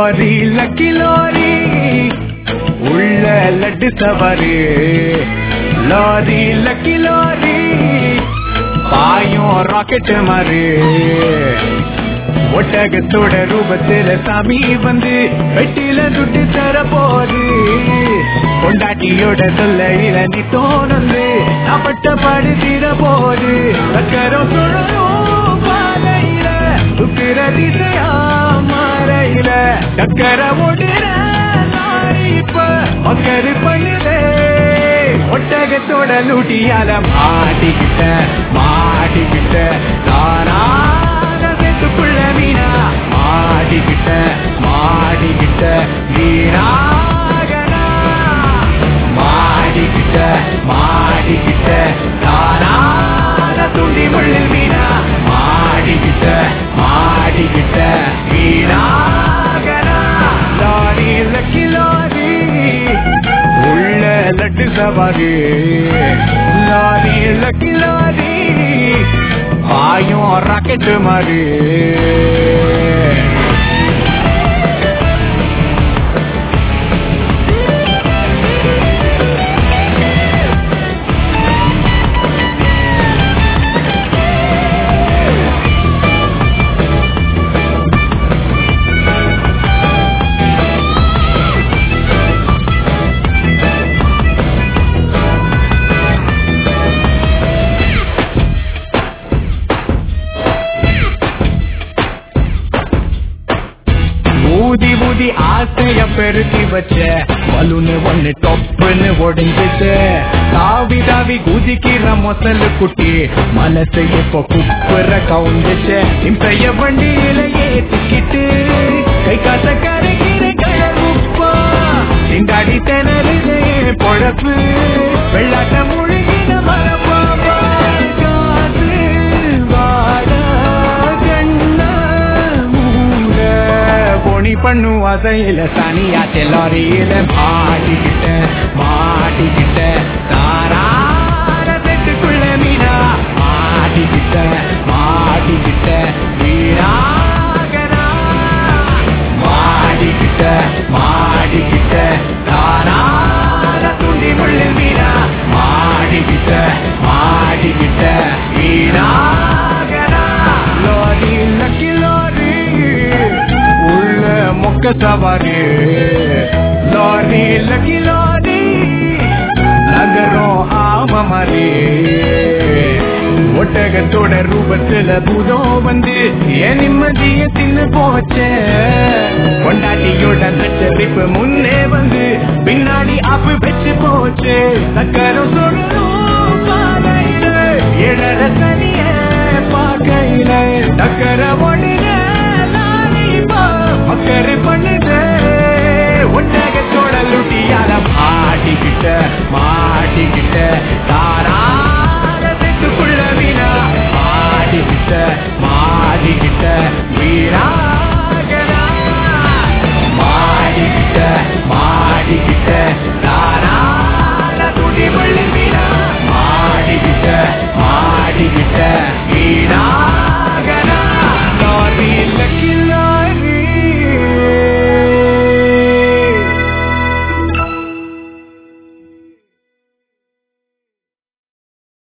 lorry lucky lorry உள்ள லட்டு சவாரி lorry lucky lorry பாயும் ராக்கெட் மாறு ஒட்டகத்தோட ரூபத்துல சாமி வந்து வெட்டில துட்டு தர போது கொண்டாட்டியோட சொல்ல நீ தோணந்து நான் பட்ட பாடு தீர போது சக்கரம் சுழலும் பாலையில சுக்கிர திசையா மாறையில சக்கர ஓடுற இப்ப மக்கரு பண்ணுதே ஒட்டகத்தோட லூட்டியால மாட்டிக்கிட்ட மாட்டிக்கிட்ட தானான செத்துக்குள்ள மீனா மாட்டிக்கிட்ட மாட்டிக்கிட்ட வீணாகனா மாட்டிக்கிட்ட மாட்டிக்கிட்ட தானான துண்டி முள்ளில் மீனா மாட்டிக்கிட்ட மாட்டிக்கிட்ட வீணாகனா லாரி லக்கி லாரி உள்ள லட்டு சவாரி லாரி லக்கி லாரி பாயும் ராக்கெட் மாறு ஊதி ஊதி ஆசைய பெருக்கி வச்ச பலூனு ஒண்ணு டொப்புன்னு ஒடிஞ்சிச்சு தாவி தாவி குதிக்கிற மொசலு குட்டி மனசு இப்ப குப்புற கவுந்துச்சு இம்பைய வண்டியில ஏத்திக்கிட்டு கை காச கரைக்கிற கடல் உப்பா சிங்காடி திணறுதே பொழப்பு வெள்ளாட்ட முழுகின மரப்பா காசு வாடா பொணி பண்ணு அசையில சனியாச்ச லாரியில மாட்டிக்கிட்ட மாட்டிக்கிட்ட தாரார செட்டுக்குள்ள மீனா மாட்டிக்கிட்ட மாட்டிக்கிட்ட வீணாகனா மாட்டிக்கிட்ட மாட்டிக்கிட்ட தாரார துண்டி முள்ளில் மீனா மாட்டிக்கிட்ட மாட்டிக்கிட்ட வீணாகனா லாரி லக்கி லாரி மொக்க சவாரி லாரி லக்கி லாரி நகரம் ஆம மாறி ஒட்டகத்தோட ரூபத்துல பூதம் வந்து என் நிம்மதிய தின்னு போச்ச கொண்டாட்டியோட நச்சரிப்பு முன்னே வந்து பின்னாடி ஆப்பு வச்சு போச்சு சக்கரம்